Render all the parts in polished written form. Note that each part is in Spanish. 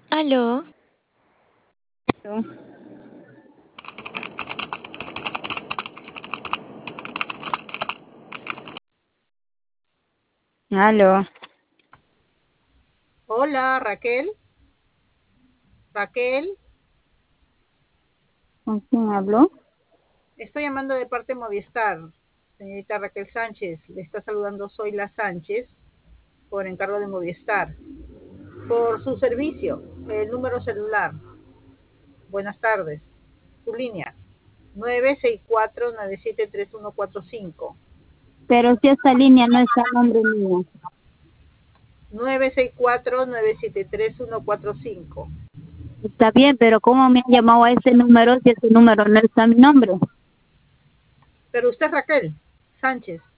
Aló, Aló, Hola, Raquel. Raquel, ¿con quién habló? estoy llamando de parte de Movistar. Señorita Raquel Sánchez, le está saludando Zoila Sánchez por encargo de Movistar. Por su servicio, el número celular. Buenas tardes. Su línea. 964-973145. Pero si esta línea no está a nombre mío. 964-973-145. Está bien, pero ¿cómo me han llamado a ese número si ese número no está mi nombre? Pero usted es Raquel Sánchez.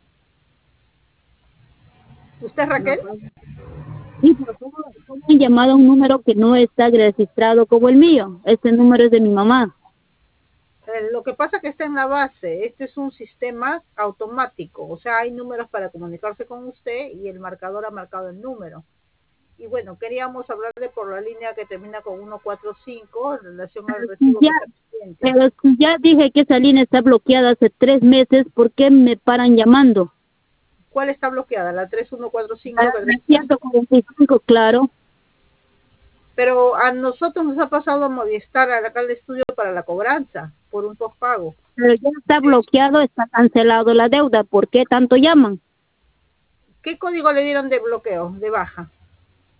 ¿Usted es No, Raquel? pues. Sí, pero ¿cómo me han llamado a un número que no está registrado como el mío? Ese número es de mi mamá. Lo que pasa es que está en la base. Este es un sistema automático. O sea, hay números para comunicarse con usted y el marcador ha marcado el número. Y bueno, queríamos hablarle por la línea que termina con 145 en relación al Y recibo ya, que está pendiente. pero si ya dije que esa línea está bloqueada hace 3 meses, ¿por qué me paran llamando? ¿Cuál está bloqueada? La A 3145 que la termina. 145, claro. Pero a nosotros nos ha pasado a Movistar acá al estudio para la cobranza por un postpago. Pero ya está bloqueado, está cancelado la deuda. ¿Por qué tanto llaman? ¿Qué código le dieron de bloqueo, de baja?